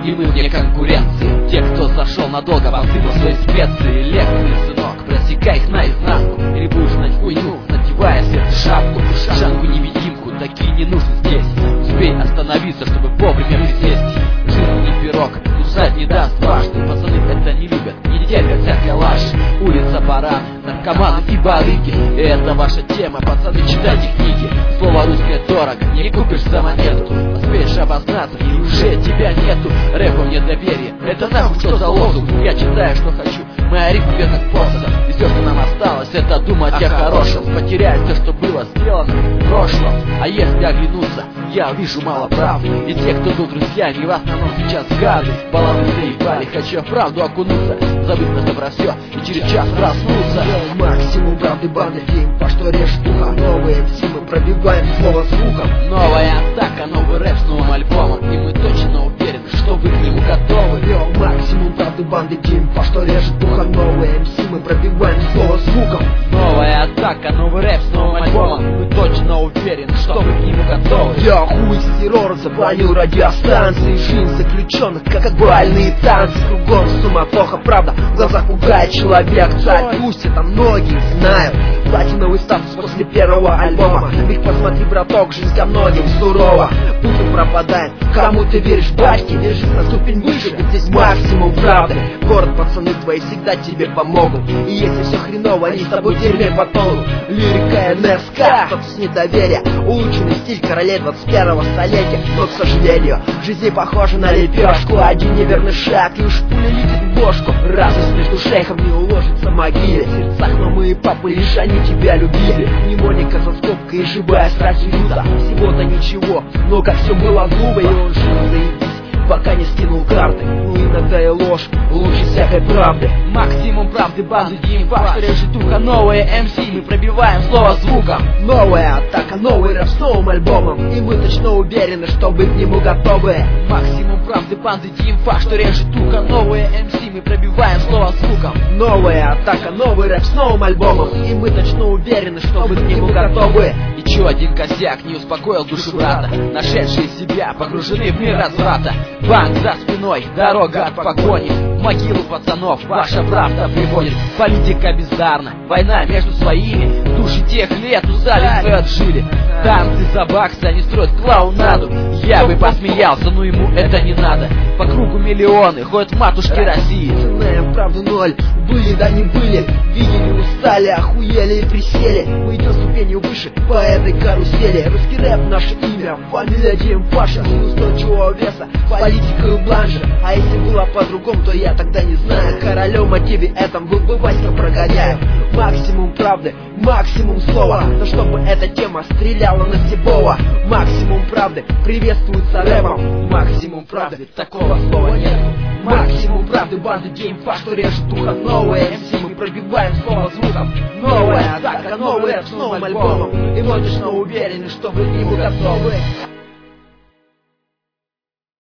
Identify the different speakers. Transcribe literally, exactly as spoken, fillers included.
Speaker 1: и мы вне конкуренции. Те, кто зашел надолго, посыпал свои специи. Лекции, сынок, просекай их наизнанку, или будешь знать хуйню, надевая в шапку. Шанку-невидимку, такие не нужны здесь. Успей остановиться, чтобы вовремя присесть. Жизнь не пирог, кусать не даст башни. Пацаны это не любят, не терпят всякой лажи. Улица, баран, наркоманы и барыги. И это ваша тема, пацаны, читайте книги. Слово русское дорого, не купишь за монету. Успеешь обознаться, и уже тебя нету. Рэпу нет доверия, это нахуй что за лозунг? Я читаю, что хочу, моя рифма бедных посадов. И все, что нам осталось, это думать о хорошем. Потерять все, что было сделано в прошлом. А если оглянуться, я вижу мало правды. И те, кто был друзьями, в основном сейчас гады. Баллады заебали, хочу в правду окунуться, забыть на добро все и через час проснуться.
Speaker 2: Максимум правды банды, фильм, по что режет духа. Новые эм си мы пробиваем слово звуком.
Speaker 1: Новая атака, новый рэп с новым альбомом. И мы точно уверены, что вы к нему готовы.
Speaker 2: Йо, максимум правды банды, фильм, по что режет духа. Новые эм си мы пробиваем слово звуком.
Speaker 1: Новая атака, новый рэп с новым альбомом. Мы точно уверены, что вы к нему готовы.
Speaker 2: Я хуй с террора запланил радиостанции. Жизнь заключенных, как бальные танцы. Кругом суматоха, правда, в глазах пугает человек. Царь, пусть это многие знают. Платиновый статус после первого альбома. Их посмотри, браток, жизнь ко многим сурова. Путем пропадает, кому ты веришь, батьки. Держись на ступень выше, ведь здесь максимум правды. Город, пацаны твои всегда тебе помогут. И если все хреново, они с тобой в дерьме потонут. Лирика эн эс ка, статус недоверия. Улучшенный стиль королей двадцать первого столетия. Но, к сожалению, в жизни похоже на лепешку. Один неверный шаг, и уж пуля летит в бошку. Радость между шейхом не уложится в могиле. В сердцах мамы и папы лишь они тебя любили. Мнемоника за скобкой и живая страсть люта. Всего-то ничего, но как все было глупо. И он жил заебись, пока не скинул карты. Ну иногда и ложь лучше всякой правды.
Speaker 1: Максимум правды банды Димфа, что режет духа. Новые эм си мы пробиваем слово звуком.
Speaker 2: Новая атака, новый рэп с новым альбомом. И мы точно уверены, что вы к нему готовы.
Speaker 1: Максимум правды банды Димфа, что режет духа. Новые эм си мы пробиваем слово звуком.
Speaker 2: Новая атака, новый рэп с новым альбомом. И мы точно уверены, что вы к нему готовы.
Speaker 1: Еще один косяк не успокоил душу брата. Нашедшие себя, погружены в мир разврата. Банк за спиной, дорога от погони. В могилу пацанов ваша правда приводит. Политика бездарна, война между своими. Души тех лет устали, свое отжили. Танцы за баксы, они строят клоунаду. Я бы посмеялся, но ему это не надо. По кругу миллионы ходят матушки России.
Speaker 2: Ценная правда ноль, были да не были. Видели, устали, охуели и присели. Мы идем ступенью выше по этой карусели. Русский рэп наше имя, фамилия Димфаша. Устойчивого веса, политика и бланжа. А если было по-другому, то я тогда не знаю. Королем о тебе этом был бы Васька Прогоняев. Максимум правды, максимум слова. Но чтобы эта тема стреляла на Себова. Максимум правды приветствуется рэпом. Максимум правды, такого слова нет. Максимум правды банды Димфа, что режет духа. Новые эм си мы пробиваем слово звуком. Новая атака, новый рэп с новым альбомом. И мы точно уверены, что вы к нему готовы.